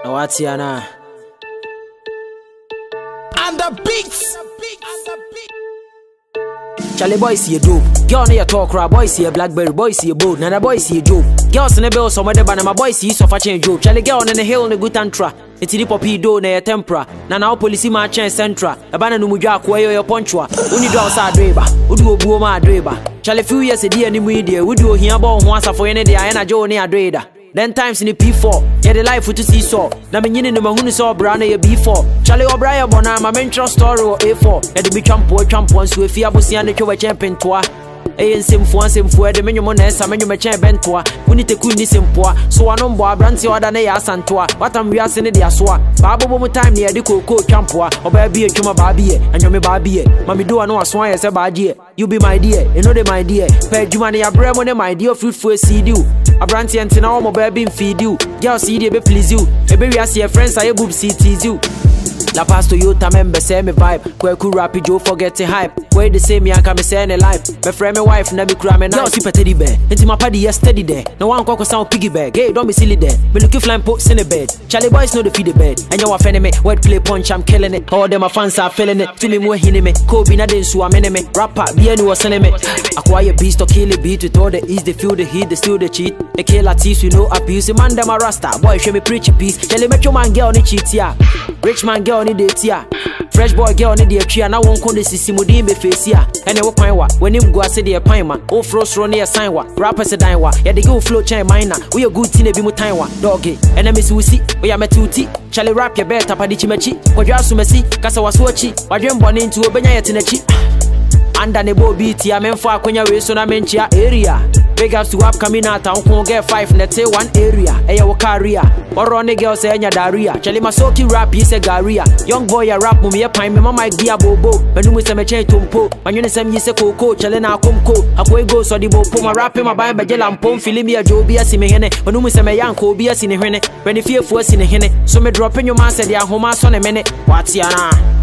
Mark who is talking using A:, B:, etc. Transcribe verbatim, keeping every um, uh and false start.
A: Watiana
B: and the beats.
A: Charlie boy see a dope. Girl near talk rap, boy see a blackberry, boy see a boat, nana boy see a joke. Girls in the bill some of the banana boy see so far change joke. Charlie girl on the hill on the good antra. It's the poppy do near tempera. Nana police ma chen centra. A banana muja kwayo your ponchwa. Uni do outside dreba. Udu buo ma dreba. Charlie few years a day any media. We do here about once for any day and a joe near dreda. Then times in the P four, yeah the life to see so. Na me nyini no mahunu so bra na ye B four. Charlie O'Brien bona ma mention story or A four. Yeah the be champo champo so if you abusia ne twa champion toa. Eh nsemfo nsemfo de menyo mo na esa menyo me chen bentoa. Woni teku ni sempoa. So ano mbo abranti oda na ya asantoa. Watam wiase ne de asoa. Ba bobo mu time ne ye de koko champoa. Oba bi etwuma ba bi e. Anyo me ba bi e. Mami do ano aso an ye se ba je. You be my dear, you know the my dear. Per juma ne ya bre mo ne my dear fruitful seed you. Abranti entina o mo baby feed you. Girl see dey be please you. Ebe we as your friends I boob see tease you. La pasto you ta member say me vibe. Kweku rap Joe forget the hype. Where the same yanka me say ne life. Me friend me wife na me kura me now. Girl super teddy bear. Enti my party yesterday there. No one koko sound piggy bag. Hey don't be silly there. Me looking flying pots in the bed. Charlie boys know the feed the bed. And you offend me. Word play punch I'm killing it. All them my fans are feeling it. Feeling more hitting me. Kobe na den so I'm in me. Rapper be any was sending me. Acquire beast or kill a beat with all the ease. They feel the heat. They still the cheat. They kill a teeth. You know abuse. The man them a rasta. Boy show me preach a piece. Charlie make your man girl on the cheat ya. Rich man girl on the date ya. Fresh boy girl on the tree. And I won't come to see Simudi be face ya. And I pine wa. When him go I say the pine ma. Oh frost run near sign wa. Rappers a dine wa. Yeah they go flow chain minor. We a good team be mo time wa. Doggy. And I miss we see. We are metuti. Charlie rap your bed tapa di chimechi. Kwa jwa sumesi. Kasa waswachi. Wadren born into obenya yetinechi. Anda nebo beat ya menfo akonya we so na menchia area. Big ups to upcoming out and won't get five net one area. Eya wo career. Or run a girl say enya daria. Charlie Masoki rap is a garia. Young boy a rap mummy a pine me mama gia bobo. When you say me chain tumpo. When you say me say coco. Charlie na kumko. Akwe go so di bopo. My rap in my band by jelam pom. Feeling me a jobi a si me hene. When you say me yanko be a sine hene. When you fear for a sine hene. So me drop in your man said ya home son a minute. What's yana?